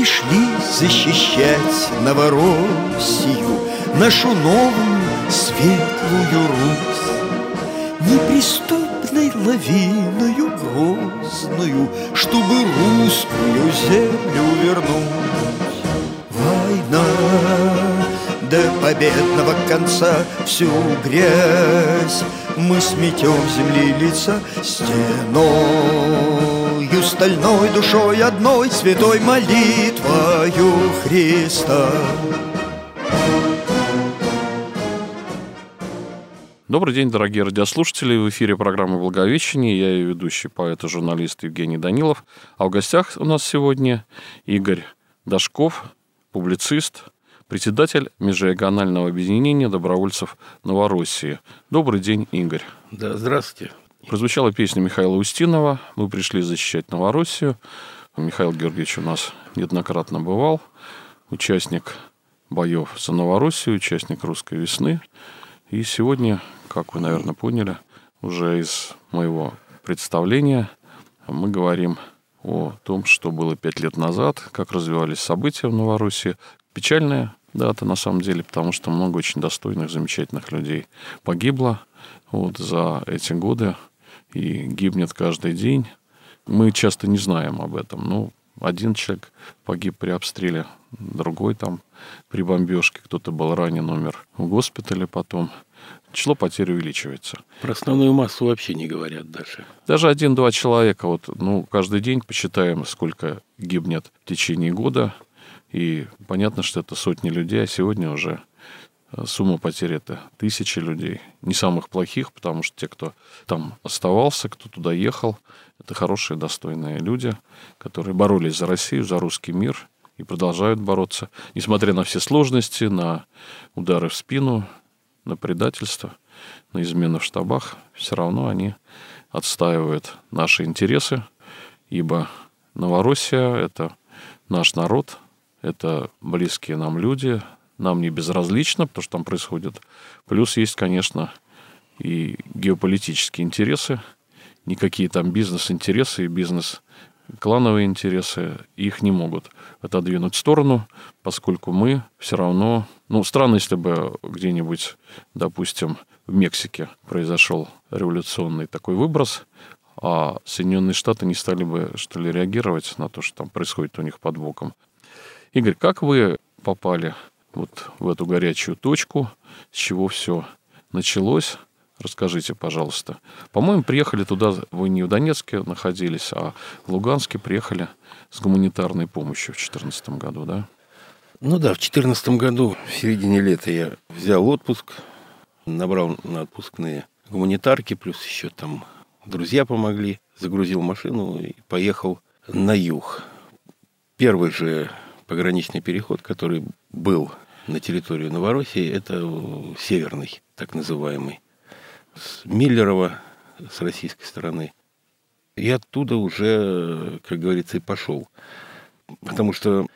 пришли защищать Новороссию, нашу новую светлую Русь, неприступной лавиною грозную, чтобы русскую землю вернуть. Война до победного конца всю грязь мы сметем с земли лица стеною, стальной душой одной, святой молитвою Христа. Добрый день, дорогие радиослушатели. В эфире программа «Благовещение». Я ее ведущий, поэт и журналист Евгений Данилов. А в гостях у нас сегодня Игорь Дашков, публицист, председатель Межрегионального объединения добровольцев Новороссии. Добрый день, Игорь. Да, здравствуйте. Прозвучала песня Михаила Устинова «Мы пришли защищать Новороссию». Михаил Георгиевич у нас неоднократно бывал, участник боев за Новороссию, участник «Русской весны». И сегодня, как вы, наверное, поняли, уже из моего представления мы говорим о том, что было 5 лет назад, как развивались события в Новороссии. Печальная дата, на самом деле, потому что много очень достойных, замечательных людей погибло за эти годы и гибнет каждый день. Мы часто не знаем об этом. Ну, один человек погиб при обстреле, другой там при бомбежке, кто-то был ранен, умер в госпитале потом. Число потерь увеличивается. Про основную массу вообще не говорят даже. Даже 1-2 человека. Каждый день посчитаем, сколько гибнет в течение года. И понятно, что это сотни людей, а сегодня уже сумма потерь – это тысячи людей. Не самых плохих, потому что те, кто там оставался, кто туда ехал, это хорошие, достойные люди, которые боролись за Россию, за русский мир и продолжают бороться. Несмотря на все сложности, на удары в спину, на предательство, на измены в штабах, все равно они отстаивают наши интересы, ибо Новороссия – это наш народ, это близкие нам люди, нам не безразлично, потому что там происходит. Плюс есть, конечно, и геополитические интересы, никакие там бизнес-интересы и бизнес-клановые интересы их не могут отодвинуть в сторону, поскольку мы все равно... странно, если бы где-нибудь, допустим, в Мексике произошел революционный такой выброс, а Соединенные Штаты не стали бы, что ли, реагировать на то, что там происходит у них под боком. Игорь, как вы попали в эту горячую точку, с чего все началось? Расскажите, пожалуйста. По-моему, приехали туда, вы не в Донецке находились, а в Луганске приехали с гуманитарной помощью в 2014 году, да? В 2014 году, в середине лета, я взял отпуск, набрал на отпускные гуманитарки, плюс еще там друзья помогли, загрузил машину и поехал на юг. Первый же пограничный переход, который был на территорию Новороссии, это северный, так называемый, с Миллерово, с российской стороны. И оттуда уже, как говорится, и пошел. Потому что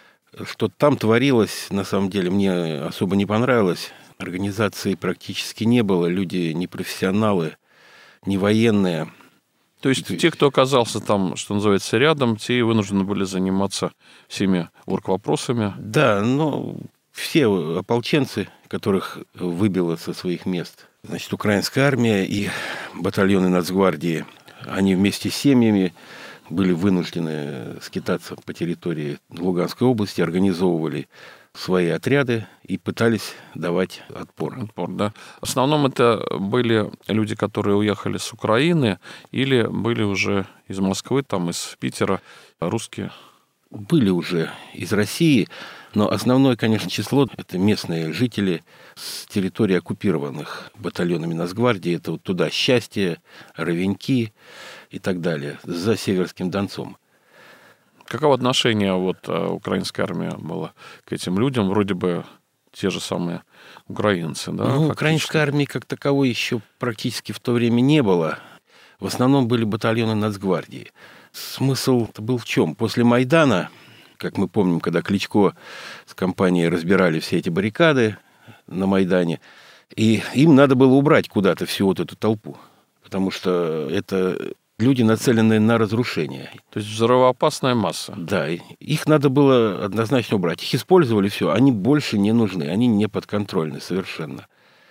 там творилось, на самом деле, мне особо не понравилось. Организации практически не было, люди не профессионалы, не военные. То есть те, кто оказался там, что называется, рядом, те вынуждены были заниматься всеми оргвопросами. Да, все ополченцы, которых выбило со своих мест, украинская армия и батальоны Нацгвардии, они вместе с семьями были вынуждены скитаться по территории Луганской области, организовывали свои отряды и пытались давать отпор. Да. В основном это были люди, которые уехали с Украины или были уже из Москвы, там, из Питера, русские? Были уже из России, но основное, конечно, число – это местные жители с территории оккупированных батальонами Нацгвардии. Это туда Счастье, Ровеньки и так далее, за Северским Донцом. Каково отношение украинской армии было к этим людям? Вроде бы те же самые украинцы, да? Украинской армии как таковой еще практически в то время не было. В основном были батальоны Нацгвардии. Смысл был в чем? После Майдана, как мы помним, когда Кличко с компанией разбирали все эти баррикады на Майдане, и им надо было убрать куда-то всю эту толпу. Потому что это люди, нацеленные на разрушение. То есть взрывоопасная масса. Да, их надо было однозначно убрать. Их использовали, все, они больше не нужны, они не подконтрольны совершенно.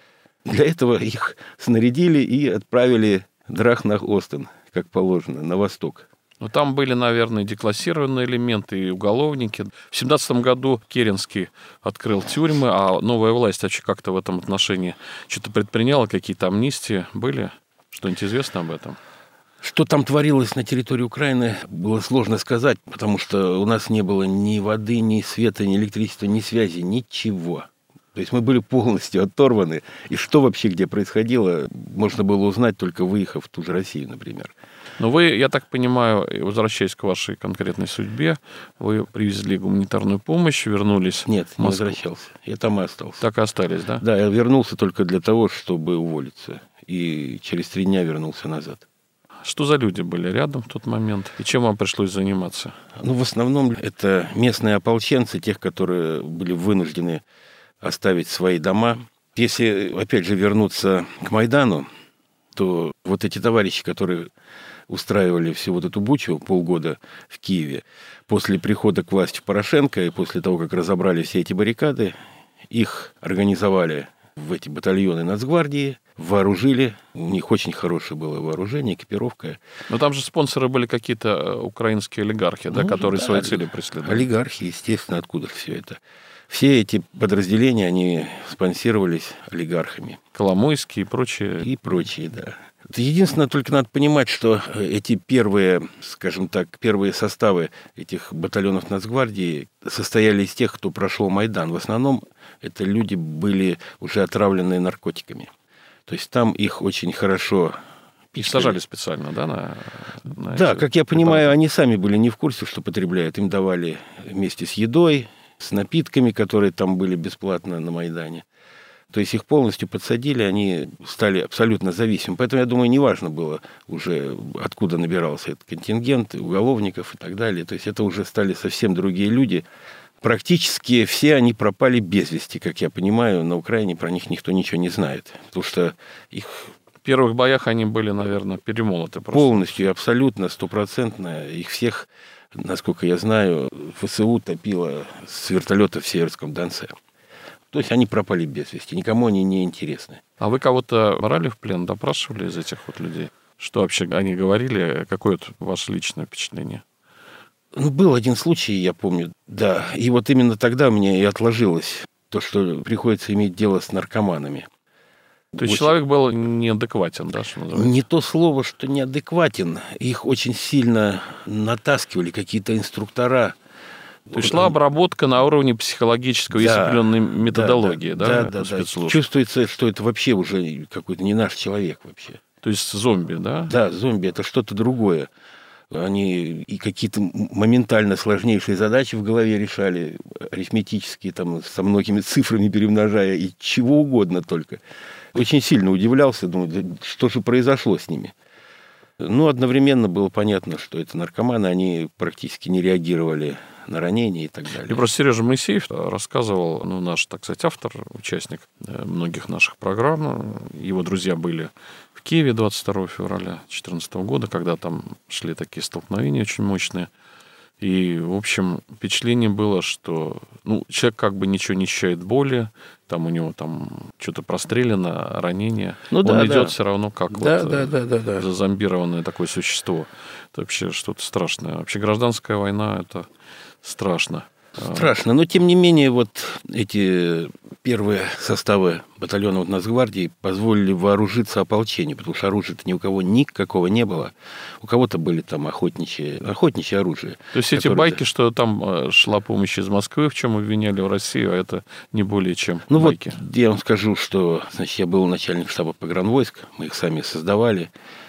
Для этого их снарядили и отправили драх nach Osten, как положено, на восток. Но там были, наверное, деклассированные элементы и уголовники. В 17 году Керенский открыл тюрьмы, а новая власть вообще как-то в этом отношении что-то предприняла, какие-то амнистии были? Что-нибудь известно об этом? Что там творилось на территории Украины, было сложно сказать, потому что у нас не было ни воды, ни света, ни электричества, ни связи, ничего. То есть мы были полностью оторваны. И что вообще где происходило, можно было узнать, только выехав в ту же Россию, например. Но вы, я так понимаю, возвращаясь к вашей конкретной судьбе, вы привезли гуманитарную помощь, вернулись Нет, в не Москву. возвращался. Я там и остался. Так и остались, да? Да, я вернулся только для того, чтобы уволиться. И через 3 дня вернулся назад. Что за люди были рядом в тот момент? И чем вам пришлось заниматься? Ну, в основном это местные ополченцы, тех, которые были вынуждены оставить свои дома. Если, опять же, вернуться к Майдану, то вот эти товарищи, которые устраивали всю вот эту бучу полгода в Киеве, после прихода к власти Порошенко и после того, как разобрали все эти баррикады, их организовали в эти батальоны Нацгвардии, вооружили. У них очень хорошее было вооружение, экипировка. Но там же спонсоры были какие-то украинские олигархи, да, которые свои цели преследовали. Олигархи, естественно, откуда все это. Все эти подразделения, они спонсировались олигархами. Коломойские и прочие. И прочие, да. Единственное, только надо понимать, что эти первые, скажем так, первые составы этих батальонов Нацгвардии состояли из тех, кто прошел Майдан. В основном это люди были уже отравленные наркотиками. То есть там их очень хорошо... Их сажали специально, да? Да, как я понимаю, они сами были не в курсе, что потребляют. Им давали вместе с едой, с напитками, которые там были бесплатно на Майдане. То есть их полностью подсадили, они стали абсолютно зависимы. Поэтому, я думаю, неважно было уже, откуда набирался этот контингент, уголовников и так далее. То есть это уже стали совсем другие люди. Практически все они пропали без вести, как я понимаю. На Украине про них никто ничего не знает. Потому что их... В первых боях они были, наверное, перемолоты просто. Полностью, абсолютно, 100%. Их всех, насколько я знаю, ВСУ топило с вертолетов в Северском Донце. То есть они пропали без вести, никому они не интересны. А вы кого-то брали в плен, допрашивали из этих вот людей? Что вообще они говорили? Какое ваше личное впечатление? Ну, был один случай, я помню, да. И вот именно тогда у меня и отложилось то, что приходится иметь дело с наркоманами. То есть человек был неадекватен, да, что называется? Не то слово, что неадекватен. Их очень сильно натаскивали какие-то инструктора. То есть шла обработка на уровне психологического, есть определенной методологии, да, спецслужб. Чувствуется, что это вообще уже какой-то не наш человек вообще. То есть зомби, да? Да, зомби – это что-то другое. Они и какие-то моментально сложнейшие задачи в голове решали, арифметические, там, со многими цифрами перемножая, и чего угодно только. Очень сильно удивлялся, думаю, что же произошло с ними. Ну, одновременно было понятно, что это наркоманы, они практически не реагировали на ранения и так далее. И просто Сережа Моисеев рассказывал, ну, наш, так сказать, автор, участник многих наших программ, его друзья были в Киеве 22 февраля 2014 года, когда там шли такие столкновения очень мощные. И, в общем, впечатление было, что человек как бы ничего не ощущает боли, там у него там что-то прострелено, ранение. Он идет все равно как зазомбированное такое существо. Это вообще что-то страшное. Вообще гражданская война – это страшно. Страшно. Но, тем не менее, вот эти первые составы батальонов Нацгвардии позволили вооружиться ополчению, потому что оружия-то ни у кого никакого не было. У кого-то были там охотничье оружие. То есть эти байки, что там шла помощь из Москвы, в чем обвиняли в Россию, а это не более чем байки? Вот я вам скажу, что, значит, я был начальник штаба погранвойск, мы их сами создавали.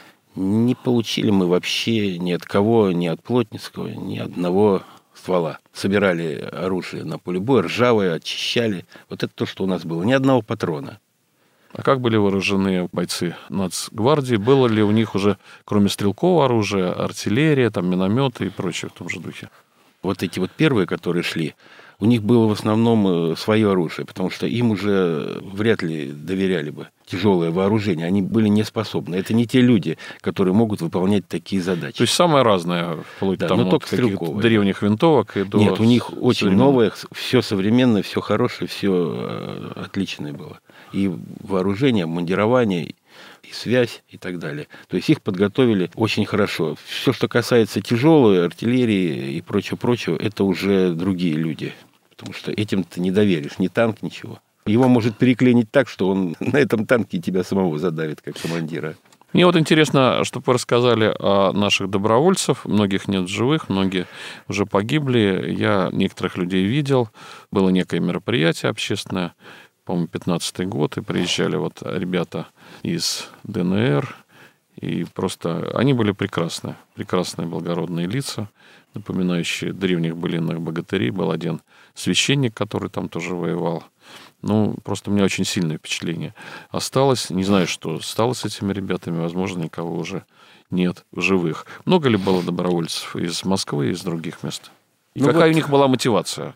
Не получили мы вообще ни от кого, ни от Плотницкого, ни одного ствола. Собирали оружие на поле боя, ржавое, очищали. Вот это то, что у нас было. Ни одного патрона. А как были вооружены бойцы Нацгвардии? Было ли у них уже, кроме стрелкового оружия, артиллерия, там, минометы и прочее в том же духе? Вот эти вот первые, которые шли, у них было в основном свое оружие, потому что им уже вряд ли доверяли бы тяжелое вооружение. Они были не способны. Это не те люди, которые могут выполнять такие задачи. То есть самое разное, вплоть Да, там но от только каких-то стрелковое. древних винтовок и до... Нет, у них очень современных. новое, все современное, все хорошее, все отличное было. И вооружение, обмундирование, и связь, и так далее. То есть их подготовили очень хорошо. Все, что касается тяжелой артиллерии и прочего, это уже другие люди. Потому что этим ты не доверишь, ни танк, ничего. Его может переклинить так, что он на этом танке тебя самого задавит, как командира. Мне вот интересно, чтобы вы рассказали о наших добровольцев. Многих нет в живых, многие уже погибли. Я некоторых людей видел. Было некое мероприятие общественное, по-моему, 15-й год, и приезжали вот ребята из ДНР. И просто они были прекрасные благородные лица, напоминающие древних былинных богатырей. Был один священник, который там тоже воевал. Ну, просто у меня очень сильное впечатление осталось. Не знаю, что стало с этими ребятами. Возможно, никого уже нет в живых. Много ли было добровольцев из Москвы и из других мест? И какая у них была мотивация?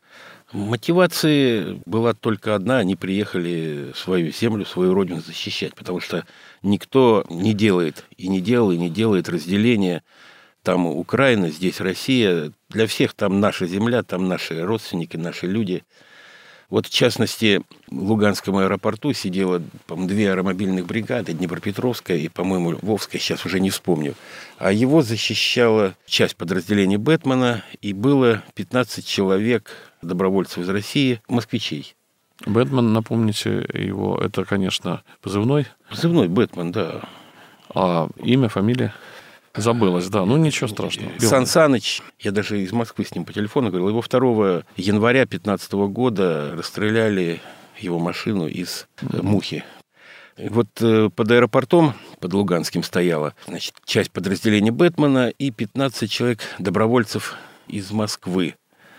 Мотивация была только одна. Они приехали свою землю, свою родину защищать. Потому что никто не делает и не делал, и не делает разделения. Там Украина, здесь Россия. Для всех там наша земля, там наши родственники, наши люди. Вот, в частности, в Луганском аэропорту сидело, по-моему, 2 аэромобильных бригады, Днепропетровская и, по-моему, Львовская, сейчас уже не вспомню. А его защищала часть подразделений «Бэтмена», и было 15 человек, добровольцев из России, москвичей. Бэтмен, напомните его, это, конечно, позывной? Позывной «Бэтмен», да. А имя, фамилия? Забылось, да. Ну, ничего страшного. Сан Саныч, я даже из Москвы с ним по телефону говорил, его 2 января 2015 года расстреляли его машину из Мухи. И вот под аэропортом, под Луганским стояла, значит, часть подразделения «Бэтмена» и 15 человек добровольцев из Москвы.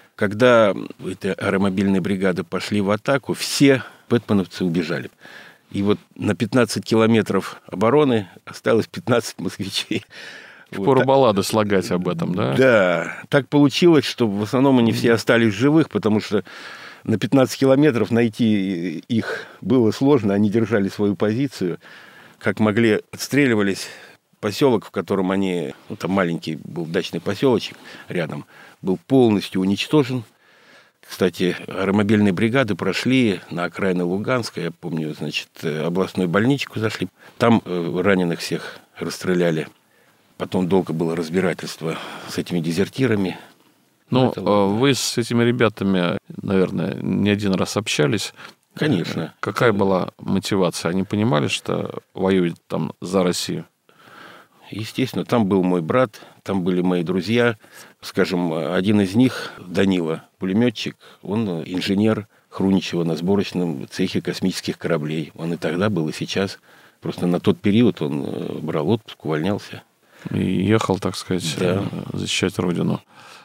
Когда эти аэромобильные бригады пошли в атаку, все бэтменовцы убежали. И вот на 15 километров обороны осталось 15 москвичей. Впору баллады слагать об этом, да? Да. Так получилось, что в основном они все остались живых, потому что на 15 километров найти их было сложно. Они держали свою позицию. Как могли, отстреливались. Поселок, в котором они... Ну, там маленький был дачный поселочек рядом, был полностью уничтожен. Кстати, аэромобильные бригады прошли на окраины Луганска. Я помню, значит, областную больничку зашли. Там раненых всех расстреляли. Потом долго было разбирательство с этими дезертирами. Ну, вы с этими ребятами, наверное, не один раз общались. Конечно. Какая была мотивация? Они понимали, что воюют там за Россию? Естественно, там был мой брат, там были мои друзья. Скажем, один из них, Данила, пулеметчик, он инженер Хруничева на сборочном цехе космических кораблей. Он и тогда был, и сейчас. Просто на тот период он брал отпуск, увольнялся. И ехал, так сказать, да, защищать Родину.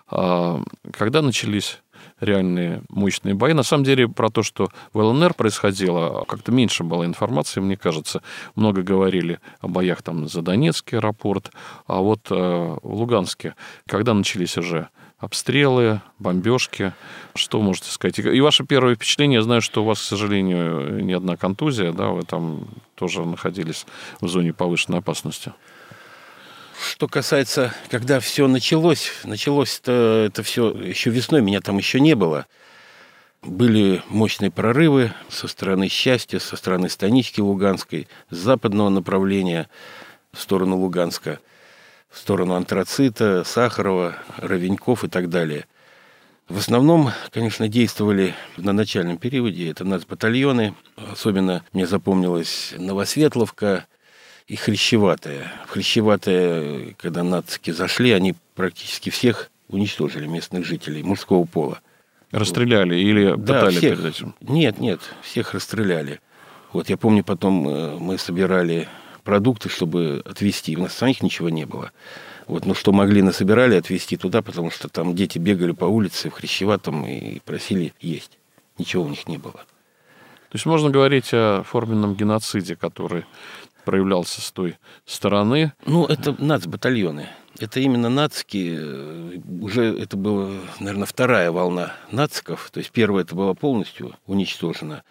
А когда начались реальные мощные бои? На самом деле, про то, что в ЛНР происходило, как-то меньше было информации, мне кажется. Много говорили о боях там за Донецкий аэропорт. А вот в Луганске, когда начались уже обстрелы, бомбежки, что можете сказать? И ваше первое впечатление, я знаю, что у вас, к сожалению, не одна контузия, да, вы там тоже находились в зоне повышенной опасности. Что касается, когда все началось-то это все еще весной, меня там еще не было. Были мощные прорывы со стороны Счастья, со стороны Станички Луганской, с западного направления в сторону Луганска, в сторону Антрацита, Сахарова, Ровеньков и так далее. В основном, конечно, действовали на начальном периоде, это нацбатальоны. Особенно мне запомнилась Новосветловка и Хрящеватая. В Хрящеватая, когда нацики зашли, они практически всех уничтожили, местных жителей мужского пола. Расстреляли или пытали всех. перед этим? Нет, всех расстреляли. Вот я помню, потом мы собирали продукты, чтобы отвезти. У нас самих ничего не было. Вот, но что могли, насобирали отвезти туда, потому что там дети бегали по улице в Хрящеватом и просили есть. Ничего у них не было. То есть можно говорить о форменном геноциде, который проявлялся с той стороны. Ну, это нацбатальоны. Это именно нацики. Уже это была, наверное, вторая волна нациков. То есть первая это была полностью уничтожена.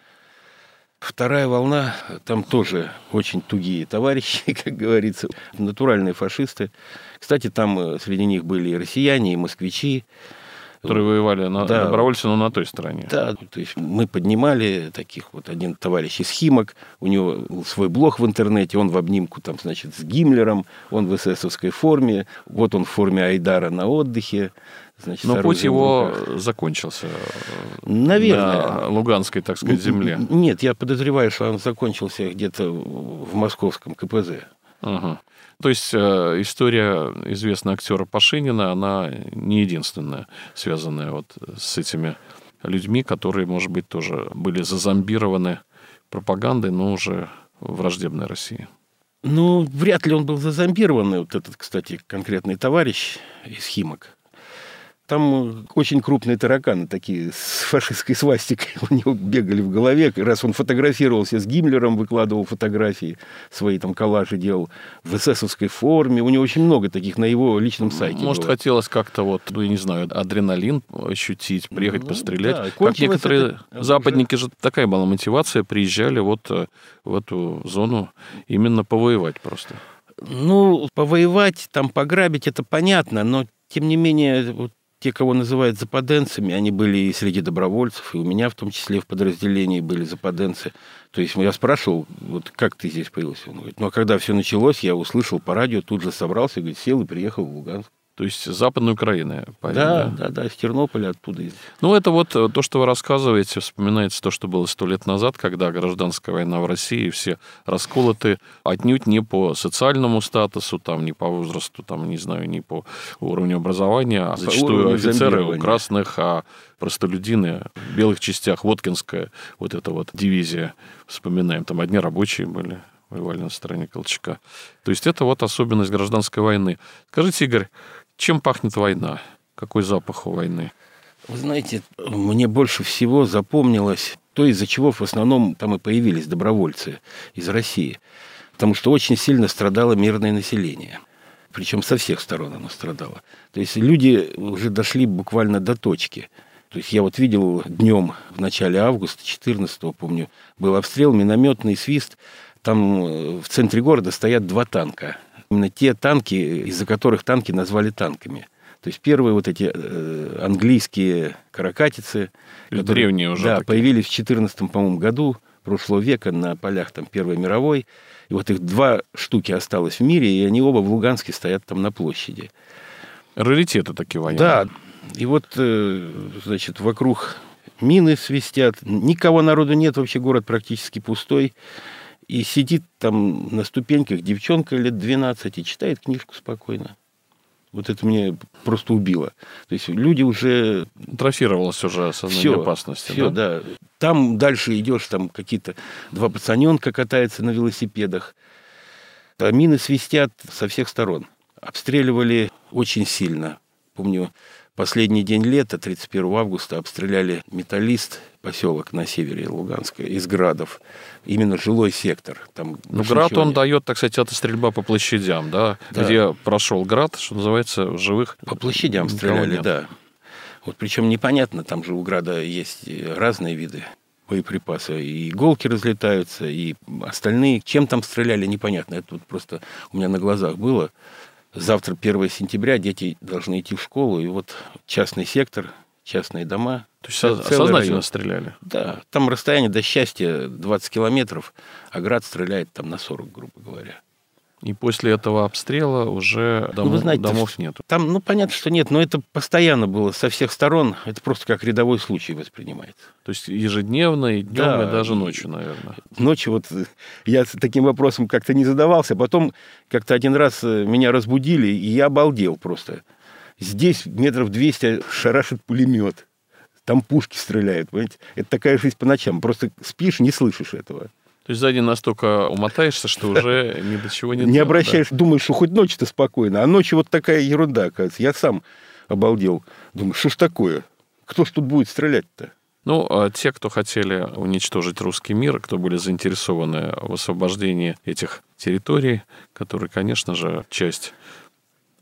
Вторая волна, там тоже очень тугие товарищи, как говорится, натуральные фашисты. Кстати, там среди них были и россияне, и москвичи. Которые воевали добровольцы, но на той стороне. Да, то есть мы поднимали таких вот, один товарищ из Химок, у него был свой блог в интернете, он в обнимку там, значит, с Гиммлером, он в эсэсовской форме, вот он в форме Айдара на отдыхе. Значит, но путь его закончился, наверное, на Луганской, так сказать, земле. Нет, я подозреваю, что он закончился где-то в московском КПЗ. Ага. То есть история известного актера Пашинина, она не единственная, связанная вот с этими людьми, которые, может быть, тоже были зазомбированы пропагандой, но уже враждебной России. Ну, вряд ли он был зазомбирован, вот этот, кстати, конкретный товарищ из Химок. Там очень крупные тараканы такие с фашистской свастикой у него бегали в голове. Раз он фотографировался с Гиммлером, выкладывал фотографии, свои там коллажи делал в эсэсовской форме. У него очень много таких на его личном сайте. Может, было. Хотелось как-то вот, я не знаю, адреналин ощутить, приехать пострелять. Да, как некоторые западники же такая была мотивация, приезжали вот в эту зону именно повоевать просто. Ну, повоевать, там пограбить, это понятно, но тем не менее... Вот, те, кого называют западенцами, они были и среди добровольцев, и у меня в том числе в подразделении были западенцы. То есть я спрашивал, вот как ты здесь появился? Он говорит, ну а когда все началось, я услышал по радио, тут же собрался, говорит, сел и приехал в Луганск. То есть Западной Украины. Да, с Тернополя оттуда. Ну, это вот то, что вы рассказываете, вспоминается то, что было 100 лет назад, когда гражданская война в России, все расколоты отнюдь не по социальному статусу, там, не по возрасту, там, не знаю, не по уровню образования, а зачастую офицеры у красных, а простолюдины в белых частях, Воткинская, вот эта вот дивизия, вспоминаем, там одни рабочие были, воевали на стороне Колчака. То есть это вот особенность гражданской войны. Скажите, Игорь, чем пахнет война? Какой запах у войны? Вы знаете, мне больше всего запомнилось то, из-за чего в основном там и появились добровольцы из России. Потому что очень сильно страдало мирное население. Причем со всех сторон оно страдало. То есть люди уже дошли буквально до точки. То есть я вот видел днем в начале августа, 14-го, помню, был обстрел, минометный свист. Там в центре города стоят 2 танка. Именно те танки, из-за которых танки назвали танками. То есть первые вот эти английские каракатицы, которые, древние уже, да, такие. Появились в 14-м, по-моему, году прошлого века на полях там, Первой мировой. И вот их 2 штуки осталось в мире, и они оба в Луганске стоят там на площади. Раритеты такие военные. Да, и вот, значит, вокруг мины свистят, никого народу нет, вообще город практически пустой. И сидит там на ступеньках девчонка лет 12 и читает книжку спокойно. Вот это меня просто убило. То есть люди уже... Атрофировалось уже осознание опасности. Все, да? Там дальше идешь, там какие-то 2 пацаненка катаются на велосипедах. А мины свистят со всех сторон. Обстреливали очень сильно. Помню, последний день лета, 31 августа, обстреляли Металлист, поселок на севере Луганска, из градов. Именно жилой сектор. Там град, он дает, так сказать, это стрельба по площадям, да? Где прошел град, что называется, живых... По площадям стреляли, да. Вот причем непонятно, там же у града есть разные виды боеприпасы. И иголки разлетаются, и остальные. Чем там стреляли, непонятно. Это вот просто у меня на глазах было. Завтра, 1 сентября, дети должны идти в школу, и вот частный сектор, частные дома. То есть сознательно стреляли? Да, там расстояние до Счастья 20 километров, а град стреляет там на 40, грубо говоря. И после этого обстрела уже домов нет. Там, понятно, что нет, но это постоянно было со всех сторон. Это просто как рядовой случай воспринимается. То есть ежедневно, и днем, и даже ночью, наверное. Ночью вот я таким вопросом как-то не задавался. Потом как-то один раз меня разбудили, и я обалдел просто. Здесь 200 метров шарашит пулемет. Там пушки стреляют, понимаете? Это такая жизнь по ночам. Просто спишь, не слышишь этого. То есть сзади настолько умотаешься, что уже ни до чего не... Не обращаешь, думаешь, что хоть ночью-то спокойно, а ночью вот такая ерунда, оказывается. Я сам обалдел. Думаю, что ж такое? Кто ж тут будет стрелять-то? Те, кто хотели уничтожить русский мир, кто были заинтересованы в освобождении этих территорий, которые, конечно же, часть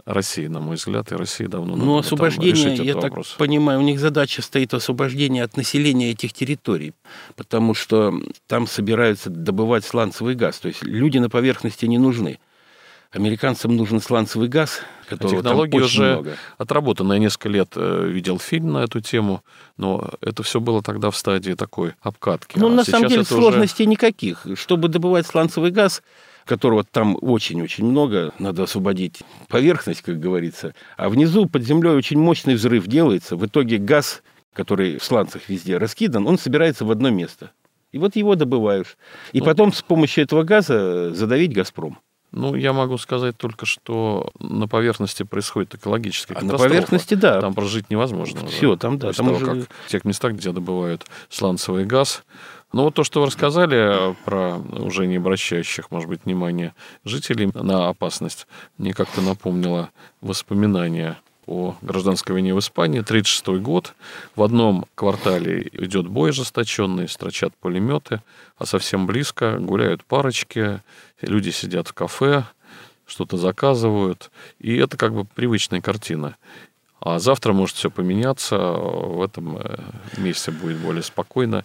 России, на мой взгляд, и России давно надо Ну, бы там освобождение, решить я этот так вопрос. понимаю, у них задача стоит освобождение от населения этих территорий, потому что там собираются добывать сланцевый газ. То есть люди на поверхности не нужны. Американцам нужен сланцевый газ, которого там Технологии очень уже много. отработаны. Я несколько лет видел фильм на эту тему, но это все было тогда в стадии такой обкатки. Ну, А на самом сейчас деле, это уже- сложностей никаких. Чтобы добывать сланцевый газ, которого там очень-очень много, надо освободить поверхность, как говорится. А внизу, под землей, очень мощный взрыв делается. В итоге газ, который в сланцах везде раскидан, он собирается в одно место. И вот его добываешь. И потом с помощью этого газа задавить «Газпром». Ну, я могу сказать только, что на поверхности происходит экологическая А на катастрофа. поверхности, да. Там прожить невозможно. уже. Всё, там, да, После там того, уже- как в тех местах, где добывают сланцевый газ. Ну, вот то, что вы рассказали про уже не обращающих, может быть, внимания жителей на опасность, мне как-то напомнило воспоминания о гражданской войне в Испании. 1936 год. В одном квартале идет бой ожесточенный, строчат пулеметы, а совсем близко гуляют парочки, люди сидят в кафе, что-то заказывают. И это как бы привычная картина. А завтра может все поменяться, в этом месте будет более спокойно.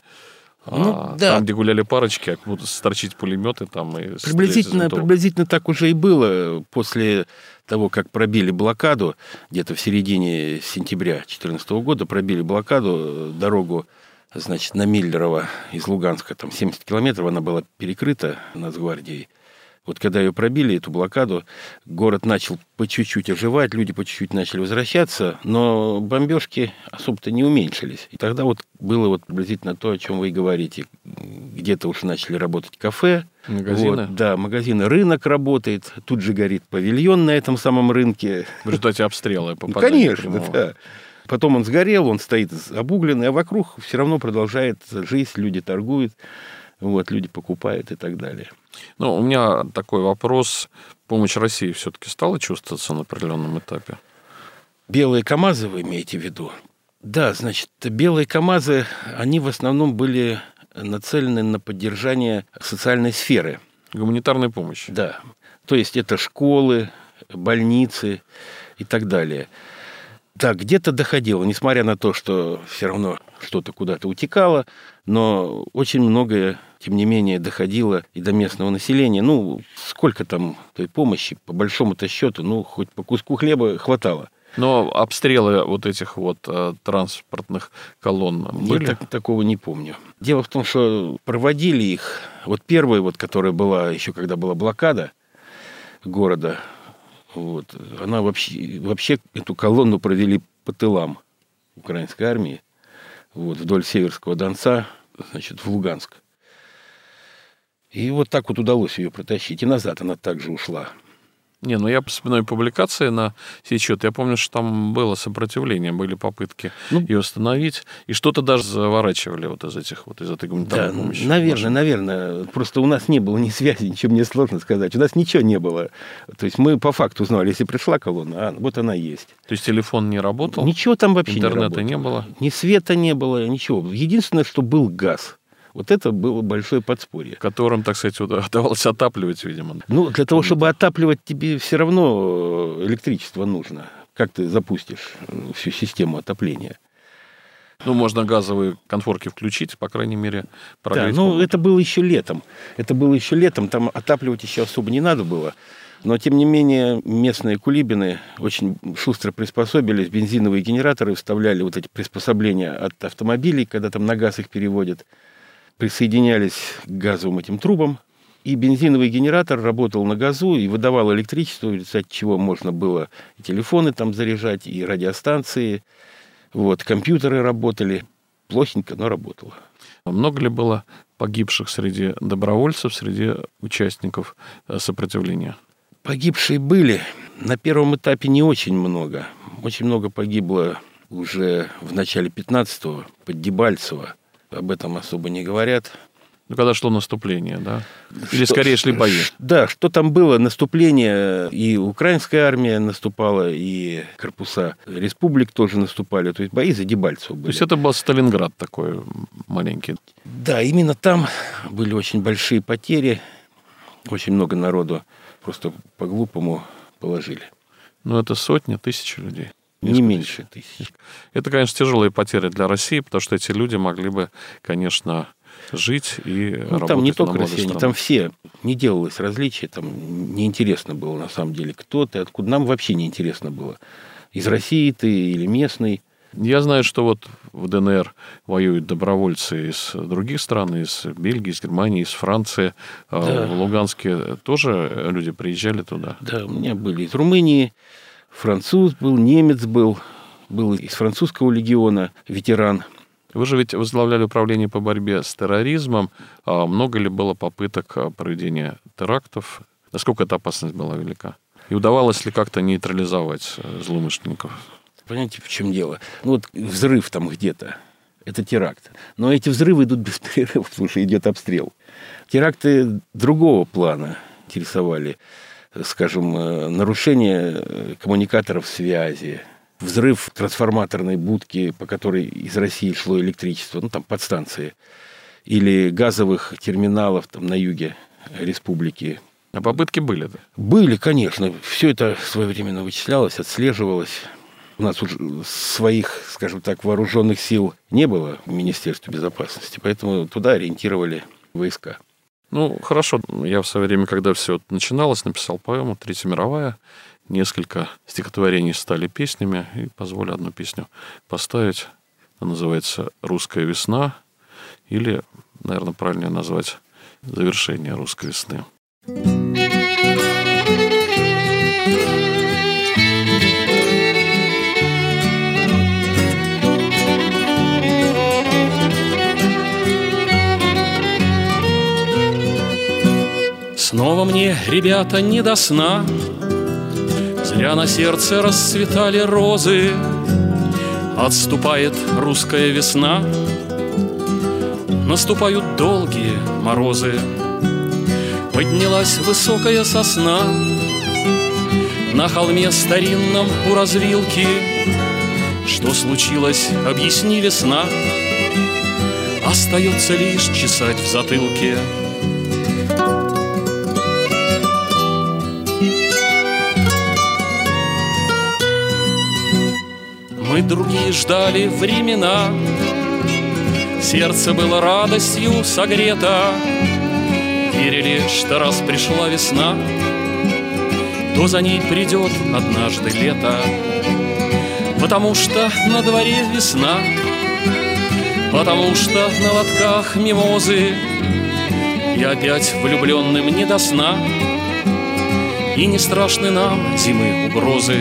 Ну, да. Там, где гуляли парочки, будут сторчить пулеметы там и Приблизительно так уже и было после того, как пробили блокаду, где-то в середине сентября 2014 года пробили блокаду, дорогу, значит, на Миллерово из Луганска, там 70 километров, она была перекрыта Нацгвардией. Вот когда ее пробили, эту блокаду, город начал по чуть-чуть оживать, люди по чуть-чуть начали возвращаться, но бомбежки особо-то не уменьшились. И тогда вот было вот приблизительно то, о чем вы и говорите. Где-то уже начали работать кафе. Магазины? Вот, да, магазины, рынок работает, тут же горит павильон на этом самом рынке. В результате обстрела и Ну, попадания конечно, прямого. да. Потом он сгорел, он стоит обугленный, а вокруг все равно продолжает жизнь, люди торгуют, вот, люди покупают и так далее. Ну, у меня такой вопрос. Помощь России все-таки стала чувствоваться на определенном этапе? Белые КАМАЗы вы имеете в виду? Да, значит, белые КАМАЗы, они в основном были нацелены на поддержание социальной сферы. Гуманитарная помощь. Да. То есть это школы, больницы и так далее. Да, где-то доходило, несмотря на то, что все равно что-то куда-то утекало, но очень многое, тем не менее, доходило и до местного населения. Ну, сколько там той помощи, по большому-то счету, ну, хоть по куску хлеба хватало. Но обстрелы вот этих вот транспортных колонн были? Я такого не помню. Дело в том, что проводили их. Вот первая, вот, которая была еще когда была блокада города, вот, она вообще эту колонну провели по тылам украинской армии, вот, вдоль Северского Донца, значит, в Луганск. И вот так вот удалось ее протащить. И назад она также ушла. Не, ну я вспоминаю публикации на сей счет. Я помню, что там было сопротивление, были попытки ее остановить. И что-то даже заворачивали вот из этой гуманитарной Да, помощи. наверное. Просто у нас не было ни связи, ничего мне сложно сказать. У нас ничего не было. То есть мы по факту знали, если пришла колонна, вот она есть. То есть телефон не работал? Ничего там вообще Интернета не не работало. было? Ни света не было, ничего. Единственное, что был газ. Вот это было большое подспорье. Которым, так сказать, удавалось отапливать, видимо. Ну, для того, чтобы отапливать, тебе все равно электричество нужно. Как ты запустишь всю систему отопления? Ну, можно газовые конфорки включить, по крайней мере, Да, прогреть ну, комнату. это было еще летом. Там отапливать еще особо не надо было. Но, тем не менее, местные кулибины очень шустро приспособились. Бензиновые генераторы вставляли вот эти приспособления от автомобилей, когда там на газ их переводят. Присоединялись к газовым этим трубам, и бензиновый генератор работал на газу и выдавал электричество, в результате чего можно было и телефоны там заряжать, и радиостанции, вот, компьютеры работали. Плохенько, но работало. Много ли было погибших среди добровольцев, среди участников сопротивления? Погибшие были. На первом этапе не очень много. Очень много погибло уже в начале 15-го под Дебальцево. Об этом особо не говорят. Ну, когда шло наступление, да? Или скорее шли бои? Да, что там было? Наступление, и украинская армия наступала, и корпуса республик тоже наступали. То есть бои за Дебальцево были. То есть это был Сталинград такой маленький. Да, именно там были очень большие потери. Очень много народу просто по-глупому положили. Но это сотни, тысячи людей. Не меньше тысяч. Это, конечно, тяжелые потери для России, потому что эти люди могли бы, конечно, жить и работать. Там не только на россияне, там все. Не делалось различия, там неинтересно было на самом деле, кто ты, откуда. Нам вообще не интересно было. Из России ты или местный. Я знаю, что вот в ДНР воюют добровольцы из других стран, из Бельгии, из Германии, из Франции. Да. В Луганске тоже люди приезжали туда? Да, у меня были из Румынии, француз был, немец был из французского легиона ветеран. Вы же ведь возглавляли управление по борьбе с терроризмом. Много ли было попыток проведения терактов? Насколько эта опасность была велика? И удавалось ли как-то нейтрализовать злоумышленников? Понимаете, в чем дело? Вот взрыв там где-то, это теракт. Но эти взрывы идут без перерыва, потому что идет обстрел. Теракты другого плана интересовали. Скажем, нарушение коммуникаторов связи, взрыв трансформаторной будки, по которой из России шло электричество, там подстанции, или газовых терминалов там, на юге республики. А попытки были, да? Были, конечно. Все это своевременно вычислялось, отслеживалось. У нас уже своих, скажем так, вооруженных сил не было в Министерстве безопасности, поэтому туда ориентировали войска. Ну, хорошо. Я в свое время, когда все это начиналось, написал поэму «Третья мировая». Несколько стихотворений стали песнями. И позволю одну песню поставить. Она называется «Русская весна». Или, наверное, правильнее назвать «Завершение русской весны». Снова мне, ребята, не до сна. Зря на сердце расцветали розы. Отступает русская весна. Наступают долгие морозы. Поднялась высокая сосна на холме старинном у развилки. Что случилось, объясни, весна. Остается лишь чесать в затылке. Мы другие ждали времена, сердце было радостью согрето. Верили, что раз пришла весна, то за ней придет однажды лето. Потому что на дворе весна, потому что на лотках мимозы. И опять влюбленным не до сна, и не страшны нам зимы угрозы.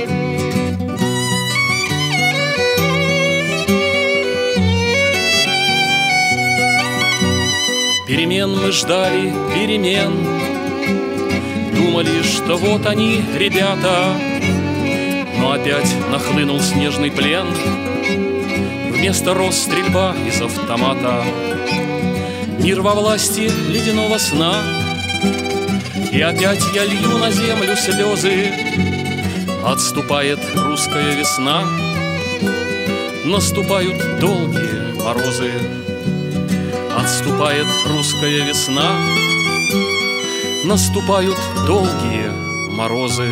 Перемен мы ждали, перемен. Думали, что вот они, ребята. Но опять нахлынул снежный плен. Вместо роз стрельба из автомата. Мир во власти ледяного сна. И опять я лью на землю слезы. Отступает русская весна. Наступают долгие морозы. Отступает русская весна, наступают долгие морозы.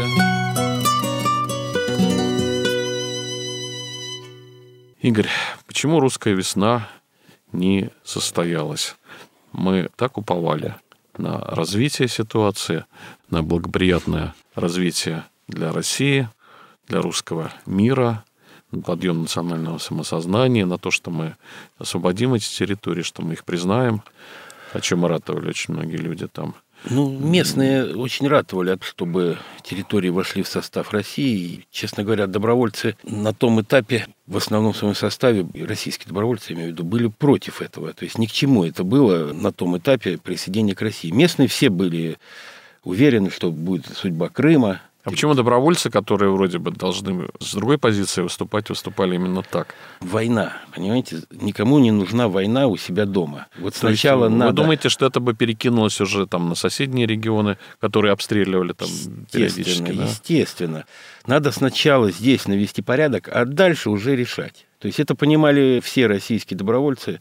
Игорь, почему русская весна не состоялась? Мы так уповали на развитие ситуации, на благоприятное развитие для России, для русского мира, подъем национального самосознания, на то, что мы освободим эти территории, что мы их признаем, о чем ратовали очень многие люди там. Ну, местные очень ратовали, чтобы территории вошли в состав России. И, честно говоря, добровольцы на том этапе, в основном своем составе, российские добровольцы, я имею в виду, были против этого. То есть ни к чему это было на том этапе присоединения к России. Местные все были уверены, что будет судьба Крыма. А почему добровольцы, которые вроде бы должны с другой позиции выступать, выступали именно так? Война, понимаете? Никому не нужна война у себя дома. Вот сначала надо... Вы думаете, что это бы перекинулось уже там на соседние регионы, которые обстреливали там периодически? Да? Естественно. Надо сначала здесь навести порядок, а дальше уже решать. То есть это понимали все российские добровольцы.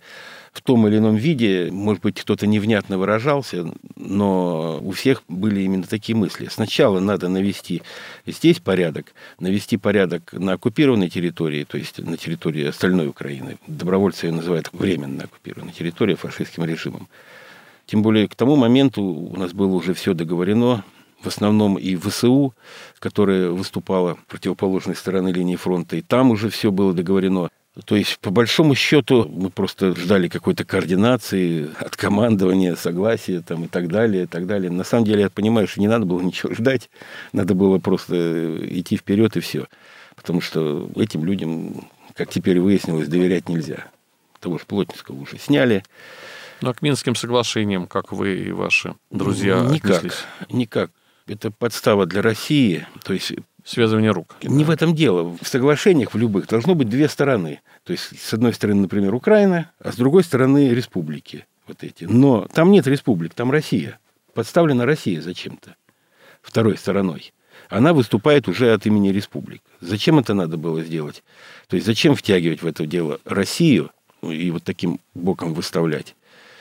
в том или ином виде, может быть, кто-то невнятно выражался, но у всех были именно такие мысли. Сначала надо навести здесь порядок, навести порядок на оккупированной территории, то есть на территории остальной Украины. Добровольцы ее называют временно оккупированной территорией фашистским режимом. Тем более к тому моменту у нас было уже все договорено, в основном и ВСУ, которая выступала с противоположной стороны линии фронта, и там уже все было договорено. То есть, по большому счету, мы просто ждали какой-то координации, от командования, согласия там, и так далее, и так далее. На самом деле, я понимаю, что не надо было ничего ждать, надо было просто идти вперед и все. Потому что этим людям, как теперь выяснилось, доверять нельзя. Того же Плотницкого уже сняли. Ну, а к Минским соглашениям, как вы и ваши друзья отнеслись? Никак. Это подстава для России, то есть... Связывание рук. Не в этом дело. В соглашениях в любых должно быть две стороны. То есть, с одной стороны, например, Украина, а с другой стороны, республики. Вот эти. Но там нет республик, там Россия. Подставлена Россия зачем-то. Второй стороной. Она выступает уже от имени республик. Зачем это надо было сделать? То есть, зачем втягивать в это дело Россию и вот таким боком выставлять?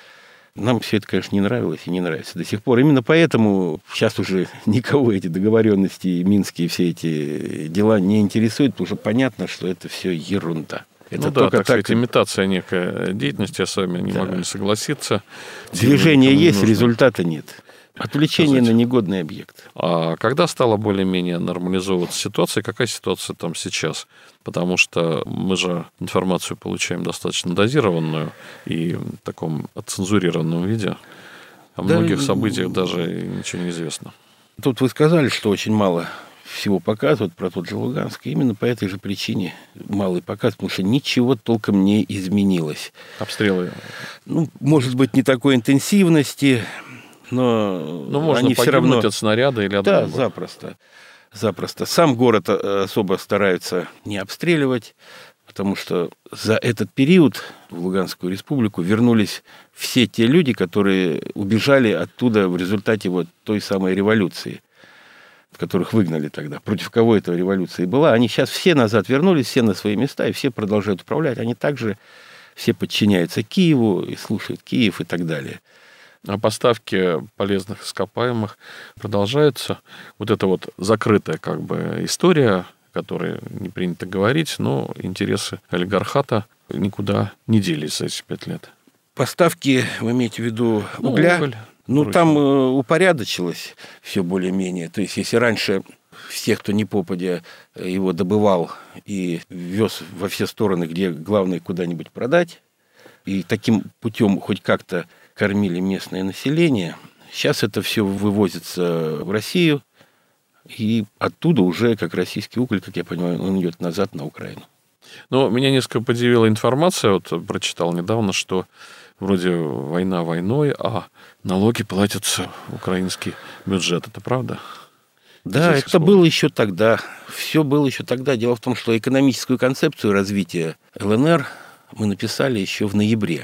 Нам все это, конечно, не нравилось и не нравится до сих пор. Именно поэтому сейчас уже никого эти договоренности, минские все эти дела не интересуют, потому что понятно, что это все ерунда. Это ну да, так сказать, имитация некой деятельности, я с вами не могу не согласиться. Движение есть, результата нет. Отвлечение на негодный объект. А когда стала более-менее нормализовываться ситуация, какая ситуация там сейчас? Потому что мы же информацию получаем достаточно дозированную и в таком отцензурированном виде. О многих событиях даже ничего не известно. Тут вы сказали, что очень мало всего показывают про тот же Луганск. И именно по этой же причине малый показ, потому что ничего толком не изменилось. Обстрелы? Ну, может быть, не такой интенсивности, но можно они все равно... от снаряда или от бомбы. Да, запросто. Сам город особо стараются не обстреливать, потому что за этот период в Луганскую республику вернулись все те люди, которые убежали оттуда в результате вот той самой революции, которых выгнали тогда. Против кого эта революция была. Они сейчас все назад вернулись, все на свои места, и все продолжают управлять. Они также все подчиняются Киеву и слушают Киев и так далее. А поставки полезных ископаемых продолжаются. Вот это вот закрытая как бы история, о которой не принято говорить, но интересы олигархата никуда не делись за эти 5 лет. Поставки, вы имеете в виду угля? Уголь. Там упорядочилось все более-менее. То есть, если раньше всех, кто не попадя, его добывал и вез во все стороны, где главное куда-нибудь продать, и таким путем хоть как-то кормили местное население, сейчас это все вывозится в Россию, и оттуда уже, как российский уголь, как я понимаю, он идет назад на Украину. Но меня несколько подивила информация, вот прочитал недавно, что вроде война войной, а налоги платятся в украинский бюджет. Это правда? Да, это было еще тогда. Все было еще тогда. Дело в том, что экономическую концепцию развития ЛНР мы написали еще в ноябре.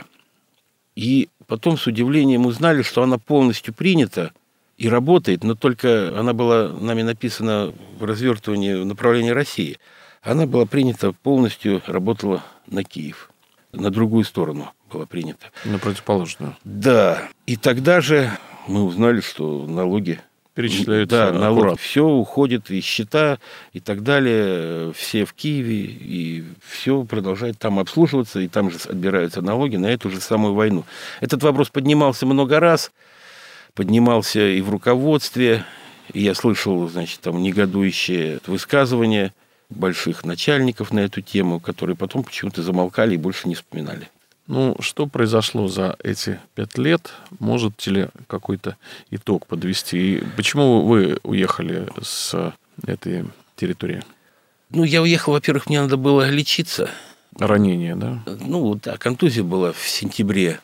И потом с удивлением узнали, что она полностью принята и работает, но только она была нами написана в развертывании в направлении России. Она была принята полностью, работала на Киев. На другую сторону была принята. На противоположную. Да. И тогда же мы узнали, что налоги перечисляются. Да, налоги. Все уходит, и счета, и так далее. Все в Киеве, и все продолжает там обслуживаться, и там же отбираются налоги на эту же самую войну. Этот вопрос поднимался много раз, поднимался и в руководстве, и я слышал, значит, там негодующие высказывания больших начальников на эту тему, которые потом почему-то замолкали и больше не вспоминали. Ну, что произошло за эти 5 лет? Можете ли какой-то итог подвести? И почему вы уехали с этой территории? Ну, я уехал, во-первых, мне надо было лечиться. Ранение, да? Ну, да, контузия была в сентябре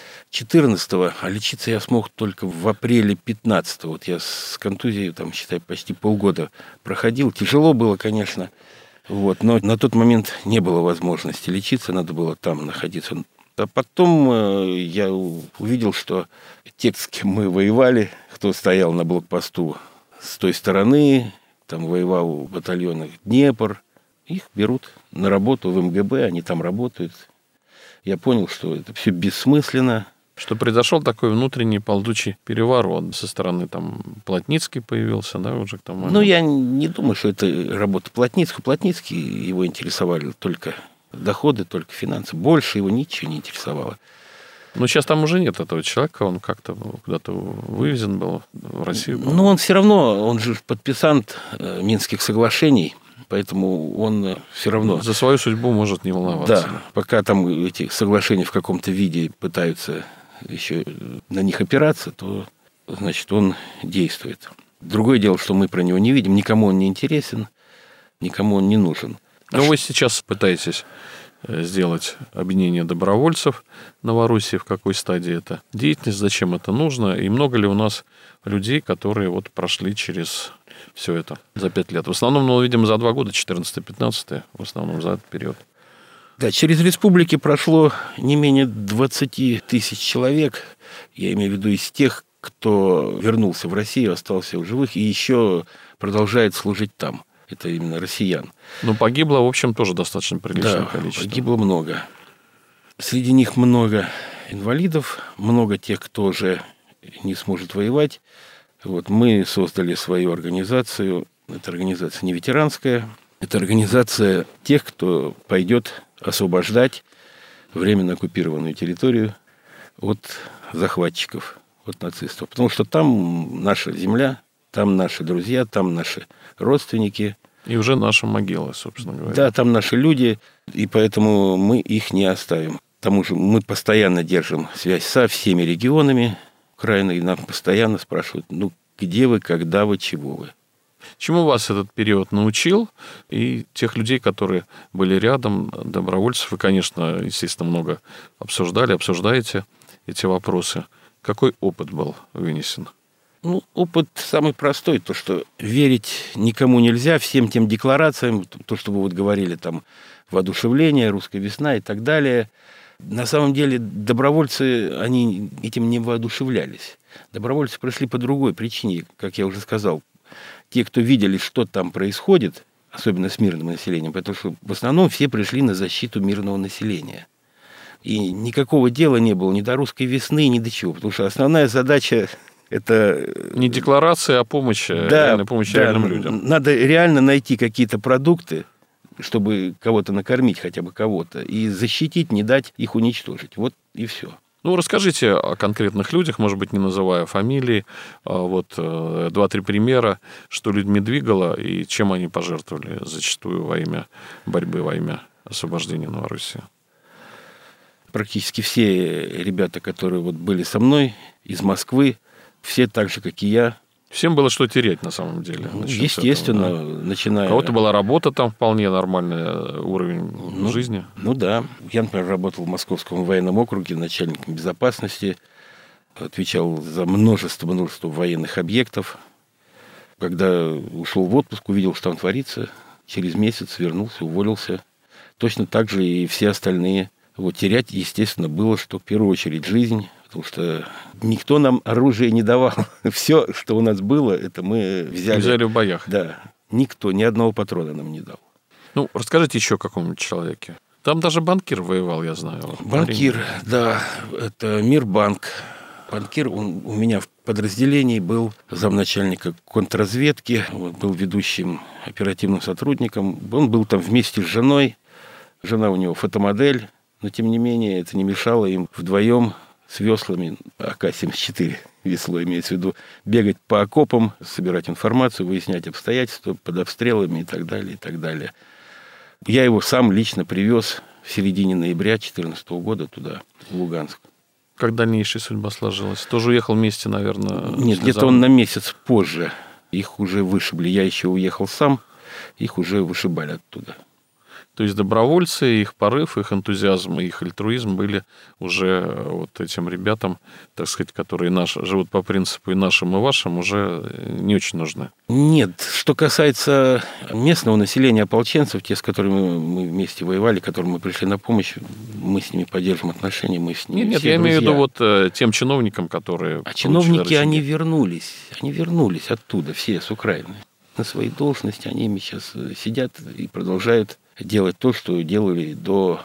14-го, а лечиться я смог только в апреле 15-го. Вот я с контузией, там, считай, почти полгода проходил. Тяжело было, конечно. Вот, но на тот момент не было возможности лечиться, надо было там находиться. А потом я увидел, что те, с кем мы воевали, кто стоял на блокпосту с той стороны, там воевал в батальонах Днепр, их берут на работу в МГБ, они там работают. я понял, что это все бессмысленно. Что произошел такой внутренний ползучий переворот. Со стороны там Плотницкий появился, да, уже к тому моменту. Ну, я не думаю, что это работа Плотницкого. Плотницкий, его интересовали только доходы, только финансы. Больше его ничего не интересовало. Но сейчас там уже нет этого человека, он как-то куда-то вывезен был в Россию. Ну, он все равно, он же подписант Минских соглашений, поэтому он все равно... За свою судьбу может не волноваться. Да, пока там эти соглашения в каком-то виде пытаются еще на них опираться, то, значит, он действует. Другое дело, что мы про него не видим, никому он не интересен, никому он не нужен. Но вы сейчас пытаетесь сделать объединение добровольцев Новороссии, в какой стадии это деятельность, зачем это нужно, и много ли у нас людей, которые вот прошли через все это за 5 лет. В основном, ну, видимо, за 2 года, 14-15, в основном за этот период. Да, через республики прошло не менее 20 тысяч человек, я имею в виду из тех, кто вернулся в Россию, остался в живых и еще продолжает служить там. Это именно россиян. Но погибло, в общем, тоже достаточно приличное количество. Погибло много. Среди них много инвалидов, много тех, кто уже не сможет воевать. Вот мы создали свою организацию. Это организация не ветеранская. Это организация тех, кто пойдет освобождать временно оккупированную территорию от захватчиков, от нацистов. Потому что там наша земля, там наши друзья, там наши родственники. И уже наша могила, собственно говоря. Да, там наши люди, и поэтому мы их не оставим. К тому же мы постоянно держим связь со всеми регионами Украины, и нам постоянно спрашивают, ну, где вы, когда вы, чего вы. Чему вас этот период научил? И тех людей, которые были рядом, добровольцев, вы, конечно, естественно, много обсуждаете эти вопросы. Какой опыт был вынесен? Ну, опыт самый простой, то, что верить никому нельзя, всем тем декларациям, то, что вы вот говорили, там, воодушевление, русская весна и так далее. На самом деле добровольцы, они этим не воодушевлялись. Добровольцы пришли по другой причине, как я уже сказал. Те, кто видели, что там происходит, особенно с мирным населением, потому что в основном все пришли на защиту мирного населения. И никакого дела не было ни до русской весны, ни до чего, потому что основная задача – это... Не декларация, а помощь, реальная помощь реальным людям. Надо реально найти какие-то продукты, чтобы кого-то накормить, хотя бы кого-то, и защитить, не дать их уничтожить. Вот и все. Ну, расскажите о конкретных людях, может быть, не называя фамилии. Вот 2-3 примера, что людьми двигало и чем они пожертвовали зачастую во имя борьбы, во имя освобождения Новороссии. Практически все ребята, которые вот были со мной из Москвы, все так же, как и я. Всем было что терять, на самом деле. Естественно, этого, да. начиная... У кого-то была работа там вполне нормальный уровень жизни. Ну да. Я, например, работал в Московском военном округе начальником безопасности, отвечал за множество военных объектов. Когда ушел в отпуск, увидел, что там творится, через месяц вернулся, уволился. Точно так же и все остальные. Вот терять, естественно, было, что в первую очередь жизнь, потому что никто нам оружие не давал. Все, что у нас было, это мы взяли. Взяли в боях. Да. Никто, ни одного патрона нам не дал. Ну, расскажите еще о каком-нибудь человеке. Там даже банкир воевал, я знаю. Банкир, да. Это Мирбанк. Банкир, он у меня в подразделении был замначальника контрразведки, он был ведущим оперативным сотрудником. Он был там вместе с женой. Жена у него фотомодель. Но, тем не менее, это не мешало им вдвоем с веслами, АК-74 весло имеется в виду, бегать по окопам, собирать информацию, выяснять обстоятельства под обстрелами и так далее, и так далее. Я его сам лично привез в середине ноября 2014 года туда, в Луганск. Как дальнейшая судьба сложилась? Тоже уехал вместе, наверное? Нет, где-то он на месяц позже. Их уже вышибли. Я еще уехал сам, их уже вышибали оттуда. То есть добровольцы, их порыв, их энтузиазм, их альтруизм были уже вот этим ребятам, так сказать, которые живут по принципу и нашим, и вашим, уже не очень нужны. Нет. Что касается местного населения, ополченцев, те, с которыми мы вместе воевали, которым мы пришли на помощь, мы с ними поддерживаем отношения, мы с ними Нет, все я друзья. имею в виду вот тем чиновникам, которые... А чиновники, они вернулись оттуда, все с Украины. На своей должности они сейчас сидят и продолжают делать то, что делали до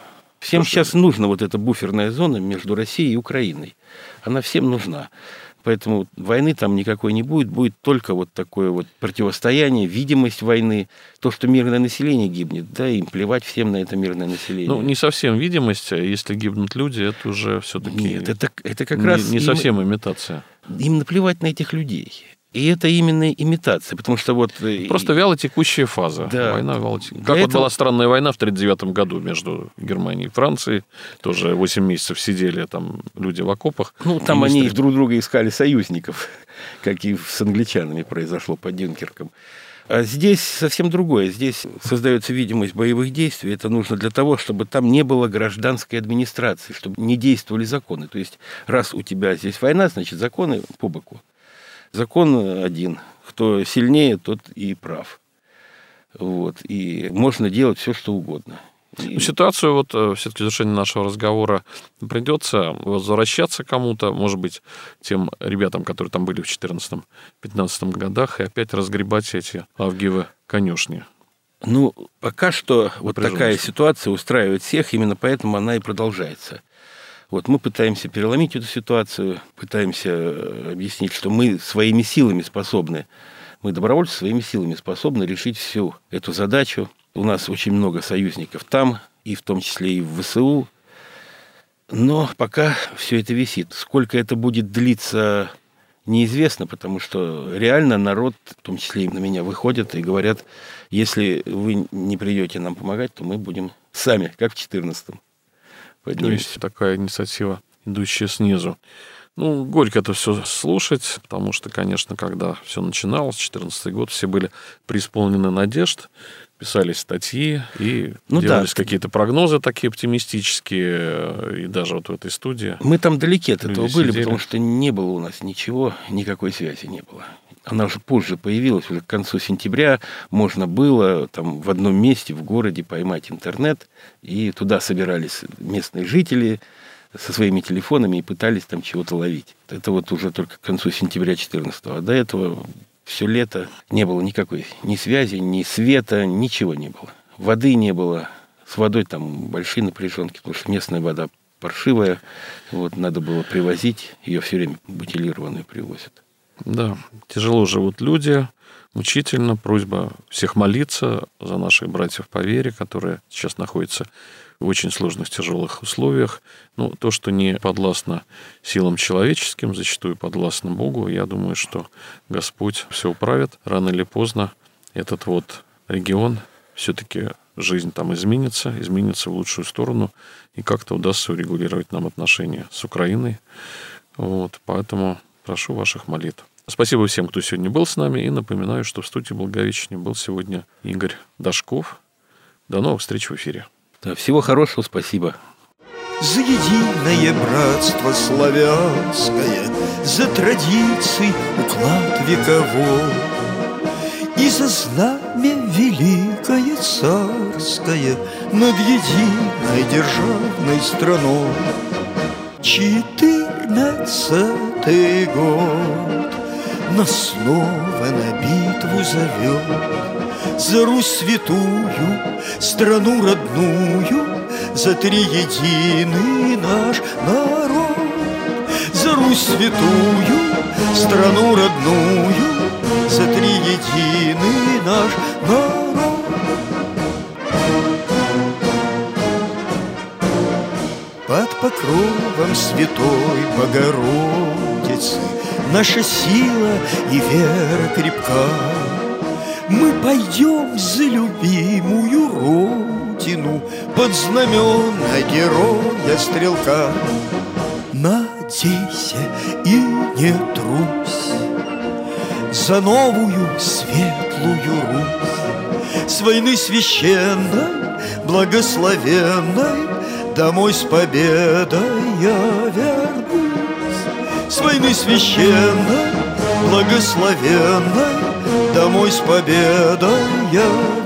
Всем сейчас нужна вот эта буферная зона между Россией и Украиной. Она всем нужна. Поэтому войны там никакой не будет. Будет только вот такое вот противостояние, видимость войны. То, что мирное население гибнет, да, им плевать всем на это мирное население. Ну, не совсем видимость. Если гибнут люди, это уже все-таки... Нет, это как раз... Не совсем имитация. Им наплевать на этих людей. И это именно имитация, потому что вот... Просто вялотекущая фаза. Да. Война вялотекущая. Как вот была странная война в 1939 году между Германией и Францией. Тоже 8 месяцев сидели там люди в окопах. Ну, там они друг друга искали союзников, как и с англичанами произошло под Дюнкерком. А здесь совсем другое. Здесь создается видимость боевых действий. Это нужно для того, чтобы там не было гражданской администрации, чтобы не действовали законы. То есть, раз у тебя здесь война, значит, законы по боку. Закон один. Кто сильнее, тот и прав. Вот. И можно делать все, что угодно. Ситуацию, вот все-таки в завершении нашего разговора, придется возвращаться кому-то, может быть, тем ребятам, которые там были в 2014-2015 годах, и опять разгребать эти авгиевы конюшни. Ну, пока что вот такая ситуация устраивает всех, именно поэтому она и продолжается. Вот мы пытаемся переломить эту ситуацию, пытаемся объяснить, что мы своими силами способны, мы добровольцы своими силами способны решить всю эту задачу. У нас очень много союзников там, и в том числе и в ВСУ. Но пока все это висит. Сколько это будет длиться, неизвестно, потому что реально народ, в том числе и на меня, выходят и говорят, если вы не придете нам помогать, то мы будем сами, как в 2014-м. То есть такая инициатива, идущая снизу. Ну, горько это все слушать, потому что, конечно, когда все начиналось, 2014 год, все были преисполнены надежд, писались статьи и делались какие-то прогнозы такие оптимистические, и даже вот в этой студии. Мы там далеки от этого были, потому что не было у нас ничего, никакой связи не было. Она уже позже появилась, уже к концу сентября можно было там в одном месте в городе поймать интернет, и туда собирались местные жители со своими телефонами и пытались там чего-то ловить. Это вот уже только к концу сентября 2014-го. А до этого все лето не было никакой ни связи, ни света, ничего не было. Воды не было. С водой там большие напряженки, потому что местная вода паршивая. Вот, надо было привозить. Ее все время бутилированную привозят. Да, тяжело живут люди, мучительно. Просьба всех молиться за наших братьев по вере, которые сейчас находятся в очень сложных, тяжелых условиях. Ну, то, что не подвластно силам человеческим, зачастую подвластно Богу, я думаю, что Господь все управит. Рано или поздно этот вот регион, все-таки жизнь там изменится в лучшую сторону, и как-то удастся урегулировать нам отношения с Украиной. Вот, поэтому прошу ваших молитв. Спасибо всем, кто сегодня был с нами. И напоминаю, что в студии Благовещения был сегодня Игорь Дашков. До новых встреч в эфире. Да, всего хорошего, спасибо. За единое братство славянское, за традиций уклад вековой, и за знамя великое царское над единой державной страной. 14-й год нас снова на битву зовет, за Русь святую, страну родную, за триединый наш народ. За Русь святую, страну родную, за триединый наш народ. Под покровом святой Богородицы наша сила и вера крепка. Мы пойдем за любимую Родину под знамена героя-стрелка. Надейся и не трусь за новую светлую Русь. С войны священной, благословенной домой с победой я вернусь. С войны священной, благословенной домой с победой я